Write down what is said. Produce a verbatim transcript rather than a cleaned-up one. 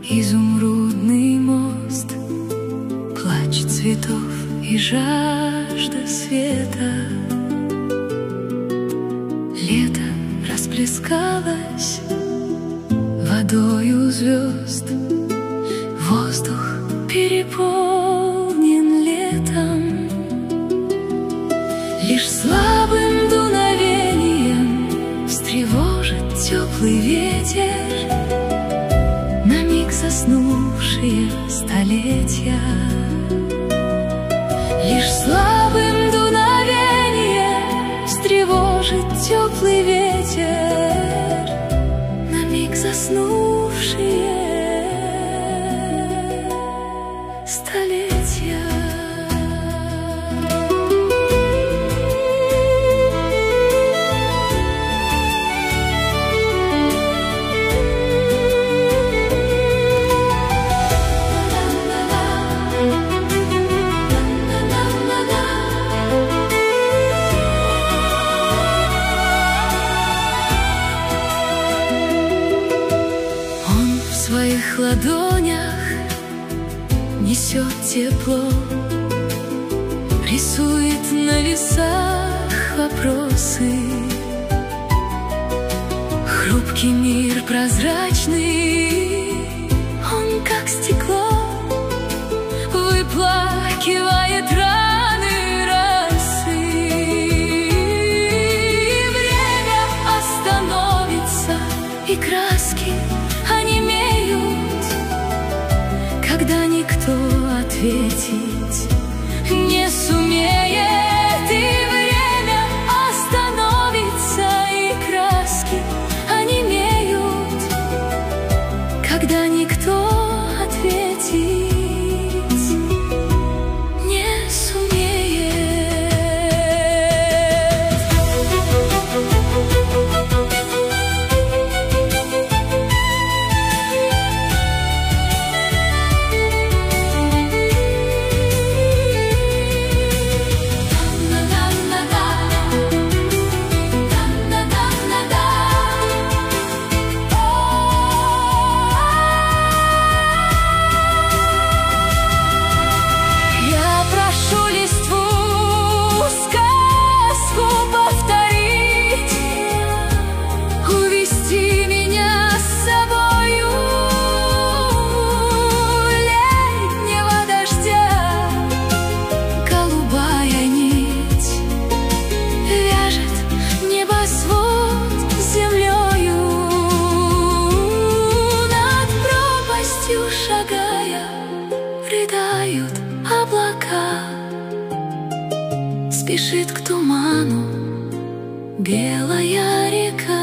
изумрудный мост, плач цветов и жажда света. Лето расплескалось водою звезд, воздух переполнен летом. Лишь слабым дуновением встревожит теплый ветер на миг заснувшие столетия. Лишь слабым дуновением встревожит теплый ветер на миг заснувшие столетия. В своих ладонях несет тепло, рисует на весах вопросы. Хрупкий мир прозрачный, он как стекло, выплакивает раны росы. Время остановится, и краски онемеют, когда никто ответить не сумеет. И время остановится, и краски онемеют, когда никто ответить не сумеет. Шагая, рыдают облака, спешит к туману белая река.